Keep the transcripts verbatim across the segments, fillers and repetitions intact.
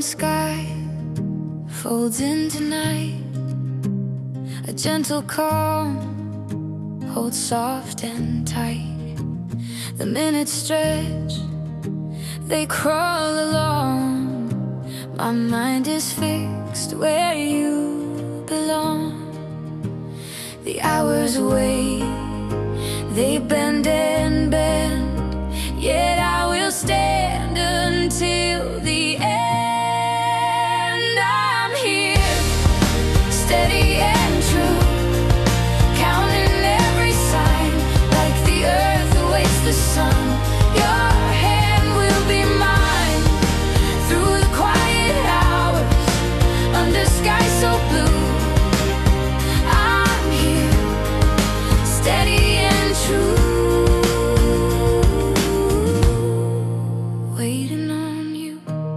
open sky folds into night. A gentle calm holds soft and tight. The minutes stretch, they crawl along. My mind is fixed where you belong. The hours wait, they bend and bend, yet I will stand until the end. I'm here, steady and true, counting every sign, like the earth awaits the sun. Your hand will be mine, through the quiet hours, under sky so blue. I'm here, steady and true, waiting on you.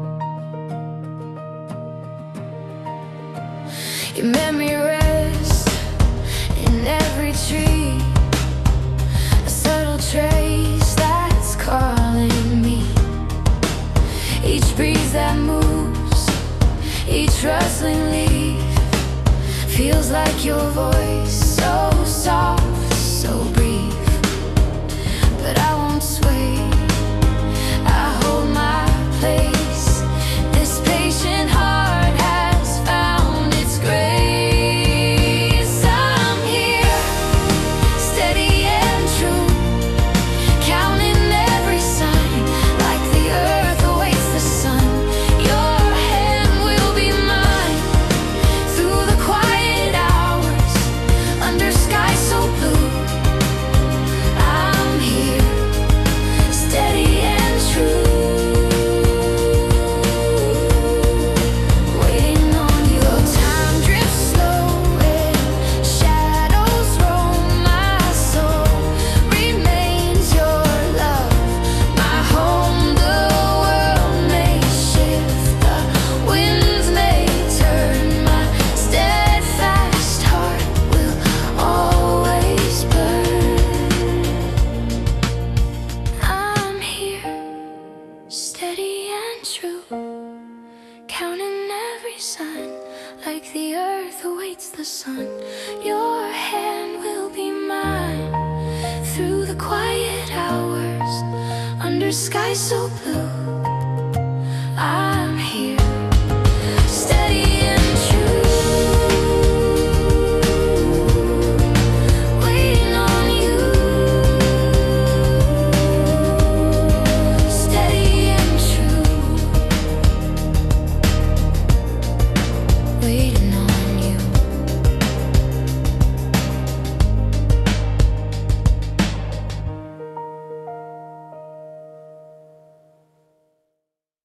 Your memory rests in every tree, a subtle trace that's calling me. Each breeze that moves, each rustling leaf, feels like your voice, so soft, so brief. But I won't sway, I hold my place. This patient heart has found its grace. I'm here, steady and true, counting every sign, like the earth awaits the sun. Your hand will be mine, through the quiet hours, under sky so blue. I'm here, steady and true, waiting on you. Though time drifts slow and shadows roam, my soul remains your love, my home. The world may shift, the winds may turn, my steadfast heart will always burn. I'm here, steady and true, counting every sign, like the earth awaits the sun. Your hand will be mine, through the quiet hours, under sky so blue.